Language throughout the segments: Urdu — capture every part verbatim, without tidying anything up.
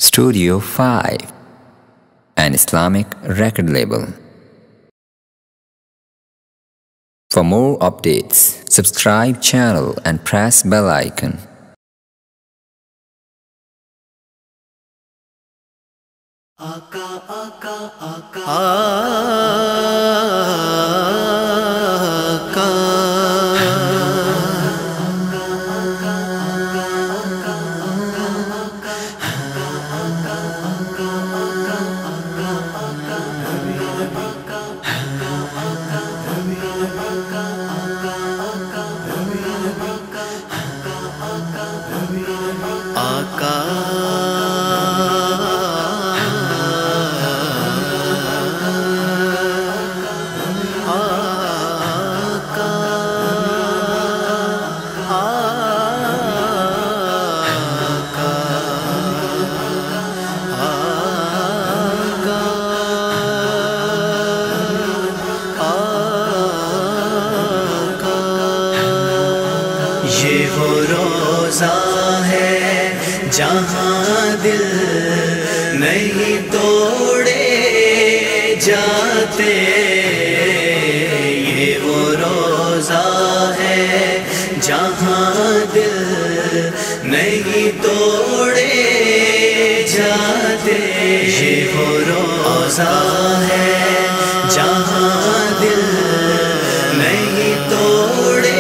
Studio five, an Islamic record label. For more updates, subscribe channel and press bell icon. Aka, aka, aka, aka. یہ وہ روزہ ہے جہاں دل نہیں توڑے جاتے، یہ وہ روزہ ہے جہاں دل نہیں توڑے جاتے، یہ وہ روزہ ہے جہاں دل نہیں توڑے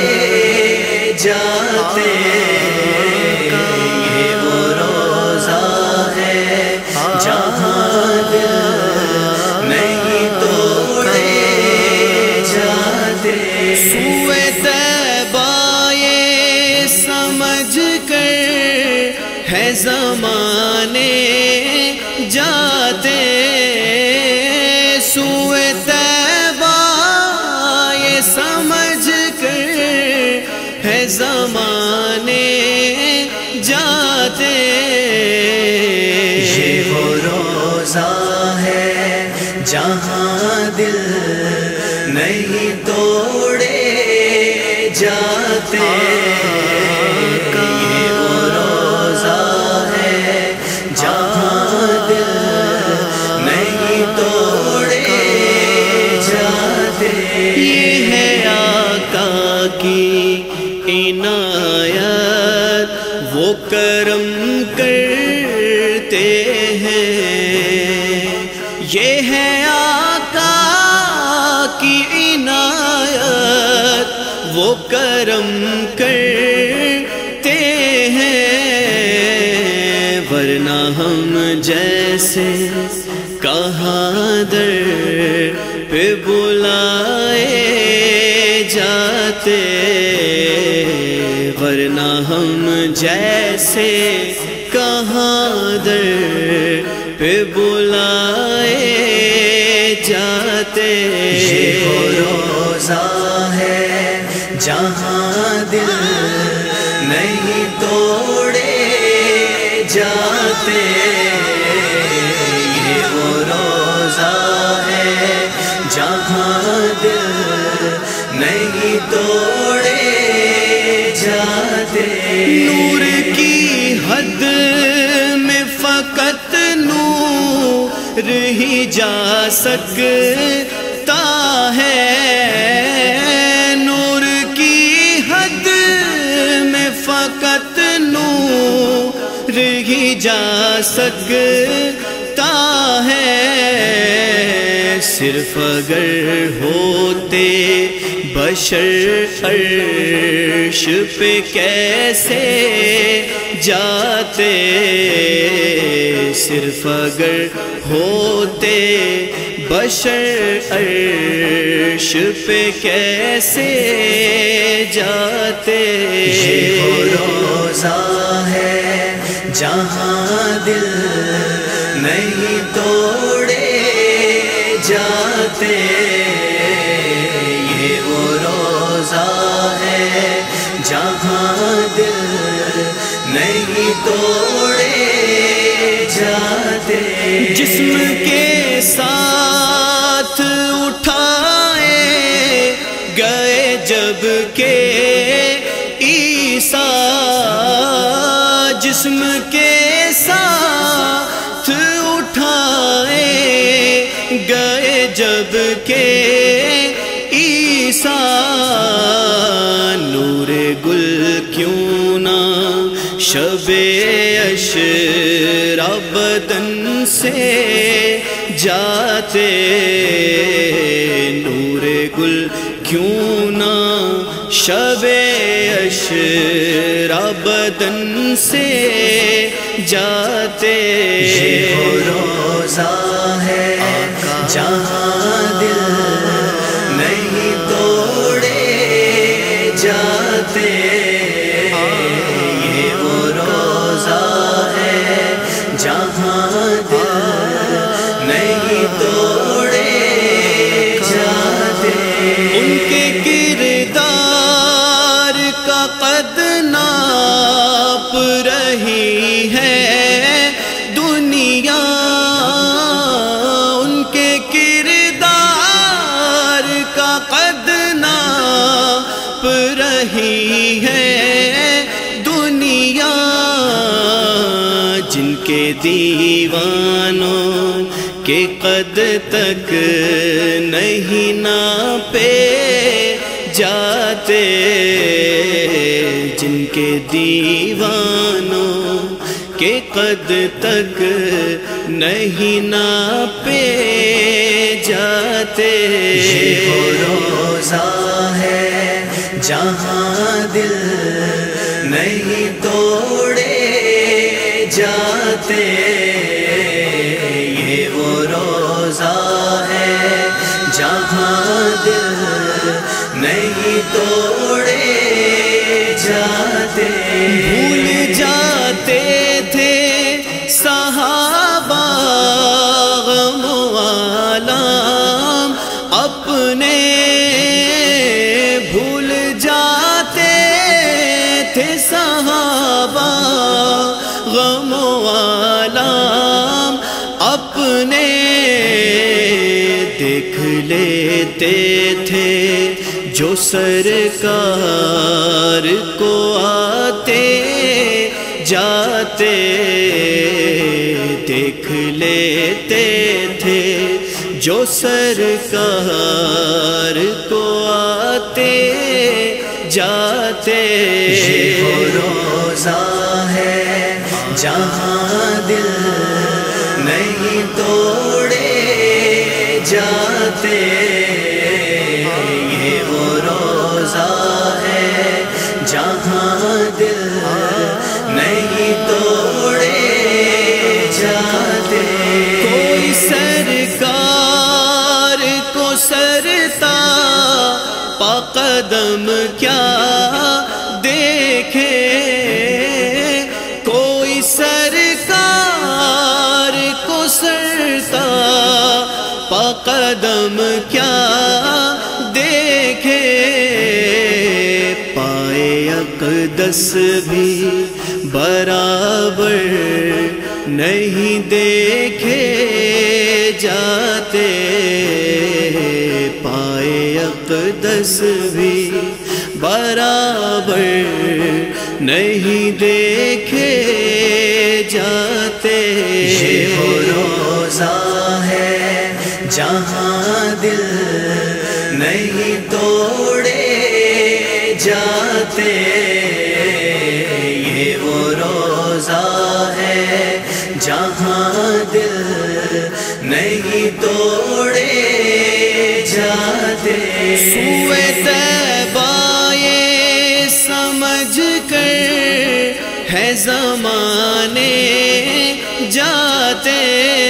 جاتے، یہ وہ روزہ ہے جہاں دل نہیں توڑے جاتے۔ سوئے طیبہ یہ سمجھ کر ہے زمانے جاتے، سوئے طیبہ یہ سمجھ کر ہے زمانے جاتے، یہ وہ روزہ ہے جہاں دل نہیں توڑے جاتے، یہ وہ روزہ ہے جہاں دل نہیں توڑے جاتے۔ یہ ہے آقا کی عنایت، وہ کرم کرتے ہیں، یہ ہے آقا کی عنایت، وہ کرم کرتے ہیں، ورنہ ہم جیسے کہاں در پہ بلائے جاتے، ورنہ ہم جیسے کہاں در پہ بلائے جاتے، یہ وہ روزہ ہے جہاں دل نہیں توڑے جاتے، یہ وہ روزہ ہے جہاں دل نہیں توڑے جاتے۔ نور کی حد میں فقط نور ہی جا سکتا ہے، نور کی حد میں فقط نور ہی جا سکتا ہے، صرف اگر ہوتے بشر عرش پہ کیسے جاتے، صرف اگر ہوتے بشر عرش پہ کیسے جاتے، یہ وہ روزہ ہے جہاں دل نہیں توڑے جاتے، یہ وہ روزہ ہے جہاں دل نہیں توڑے جاتے۔ جسم کے ساتھ اٹھائے گئے جب کہ عیسیٰ، جسم کے ساتھ جب کہ عیسیٰ نور گل کیوں نہ شب عشرہ بدن سے جاتے، نور گل کیوں نہ شب عشرہ بدن سے جاتے۔ یہ وہ روزہ ہے جہاں دل نہیں توڑے جاتے، یہ وہ روزہ ہے جہاں دل نہیں توڑے جاتے۔ ان کے کردار کا قد ناپ رہی ہے دنیا، ان کے کردار کا قد ناپ رہی ہے دنیا، جن کے دیوانوں کے قد تک نہیں ناپے جاتے، جن کے دیوانوں کے قد تک نہیں ناپے جاتے۔ یہ وہ روزہ ہے جہاں دل نہیں توڑے جاتے، یہ وہ روزہ ہے جہاں دل نہیں توڑے جاتے۔ بھول جاتے تھے صحابہ غم و آلام اپنے، بھول جاتے تھے صحابہ غم و آلام اپنے، دیکھ لیتے تھے جو سرکار کو آتے جاتے، دیکھ لیتے تھے جو سرکار کو آتے جاتے۔ یہ وہ روزہ ہے جہاں دل نہیں توڑے جاتے، یہ وہ روزہ ہے جہاں دل نہیں توڑے جاتے۔ کوئی سرکار کو سرتا پا قدم کیا دیکھے، کوئی سرکار کو سرتا پا قدم کیا دیکھے، پائے اقدس بھی برابر نہیں دیکھے جاتے، پائے اقدس بھی برابر نہیں دیکھے جاتے۔ یہ وہ روزہ ہے جہاں دل نہیں توڑے جاتے، یہ وہ روزہ ہے جہاں دل نہیں توڑے جاتے۔ سوئے طیبہ یہ سمجھ کر ہے زمانے جاتے،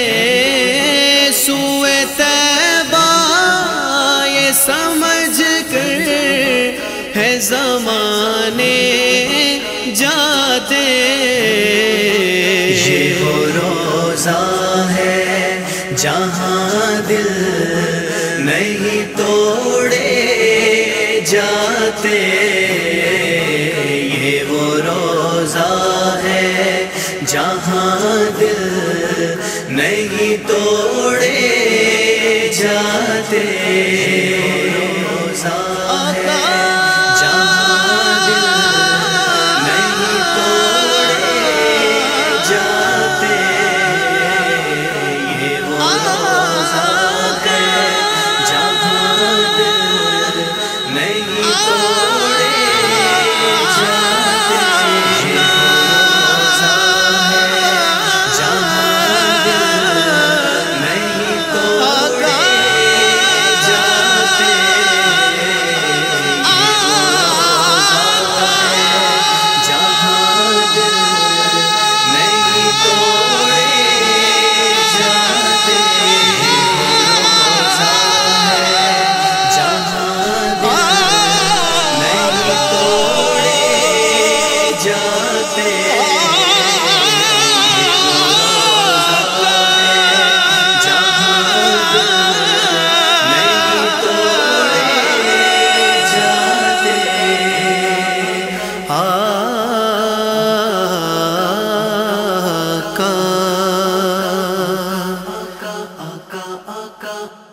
سوئے طیبہ یہ سمجھ کر ہے زمانے جاتے۔ یہ وہ روزہ ہے جہاں دل نہیں توڑے جاتے، یہ وہ روزہ ہے جہاں دل نہیں توڑے جاتے، روزہ ہے جہاں دل نہیں توڑے جاتے، یہ وہ روزہ ہے آقا